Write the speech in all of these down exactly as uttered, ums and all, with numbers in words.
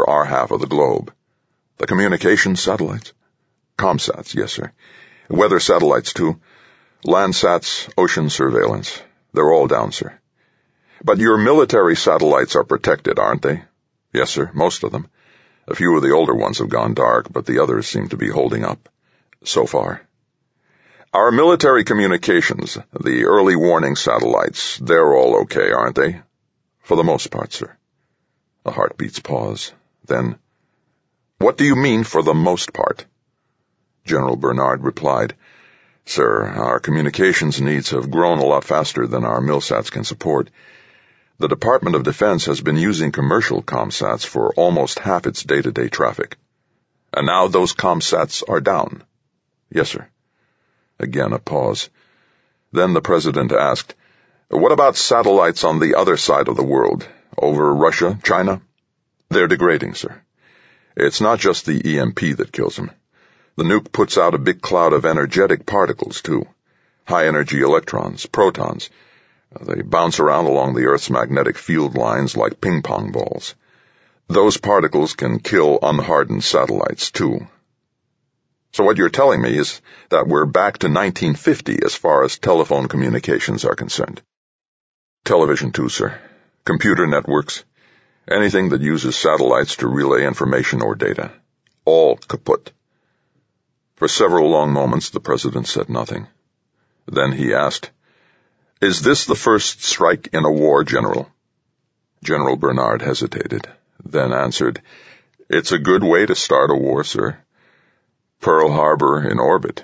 cover our half of the globe. The communications satellites? Comsats, yes, sir. Weather satellites, too. Landsats, ocean surveillance. They're all down, sir. But your military satellites are protected, aren't they? Yes, sir, most of them. A few of the older ones have gone dark, but the others seem to be holding up. So far. Our military communications, the early warning satellites, they're all okay, aren't they? For the most part, sir. A heartbeat's pause. Then, what do you mean for the most part? General Bernard replied, Sir, our communications needs have grown a lot faster than our milsats can support. The Department of Defense has been using commercial comsats for almost half its day-to-day traffic. And now those comsats are down. Yes, sir. Again a pause. Then the President asked, What about satellites on the other side of the world, over Russia, China? They're degrading, sir. It's not just the E M P that kills them. The nuke puts out a big cloud of energetic particles, too. High-energy electrons, protons. They bounce around along the Earth's magnetic field lines like ping-pong balls. Those particles can kill unhardened satellites, too. So what you're telling me is that we're back to nineteen fifty as far as telephone communications are concerned. Television, too, sir. Computer networks. Anything that uses satellites to relay information or data. All kaput. For several long moments, the President said nothing. Then he asked, Is this the first strike in a war, General? General Bernard hesitated, then answered, It's a good way to start a war, sir. Pearl Harbor in orbit.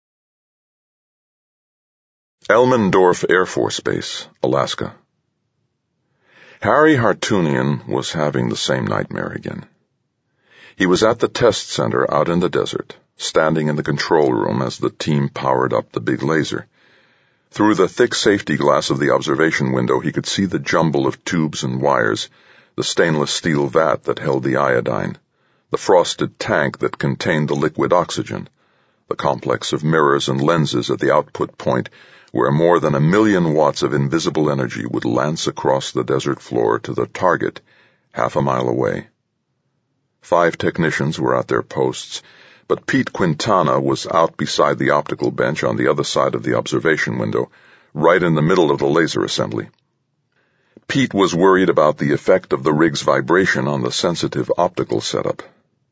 Elmendorf Air Force Base, Alaska. Harry Hartunian was having the same nightmare again. He was at the test center out in the desert, standing in the control room as the team powered up the big laser. Through the thick safety glass of the observation window he could see the jumble of tubes and wires, the stainless steel vat that held the iodine, the frosted tank that contained the liquid oxygen, the complex of mirrors and lenses at the output point where more than a million watts of invisible energy would lance across the desert floor to the target half a mile away. Five technicians were at their posts, but Pete Quintana was out beside the optical bench on the other side of the observation window, right in the middle of the laser assembly. Pete was worried about the effect of the rig's vibration on the sensitive optical setup.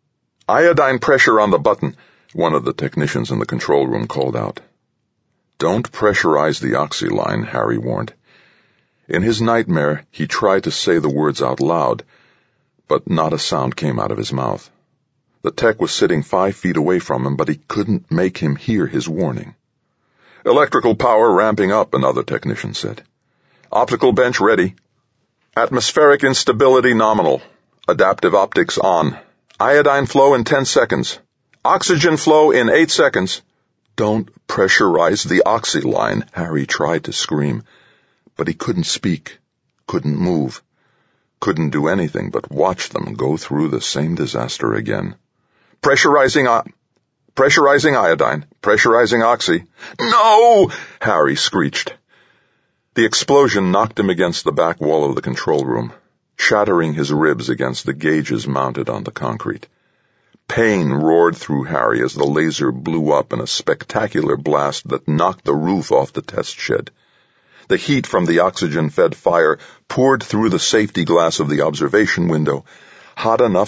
Iodine pressure on the button, one of the technicians in the control room called out. Don't pressurize the oxy line, Harry warned. In his nightmare, he tried to say the words out loud, but not a sound came out of his mouth. The tech was sitting five feet away from him, but he couldn't make him hear his warning. Electrical power ramping up, another technician said. Optical bench ready. Atmospheric instability nominal. Adaptive optics on. Iodine flow in ten seconds. Oxygen flow in eight seconds. Don't pressurize the oxy line, Harry tried to scream, but he couldn't speak, couldn't move, couldn't do anything but watch them go through the same disaster again. Pressurizing uh, pressurizing iodine, pressurizing oxy. No! Harry screeched. The explosion knocked him against the back wall of the control room, shattering his ribs against the gauges mounted on the concrete. Pain roared through Harry as the laser blew up in a spectacular blast that knocked the roof off the test shed. The heat from the oxygen-fed fire poured through the safety glass of the observation window, hot enough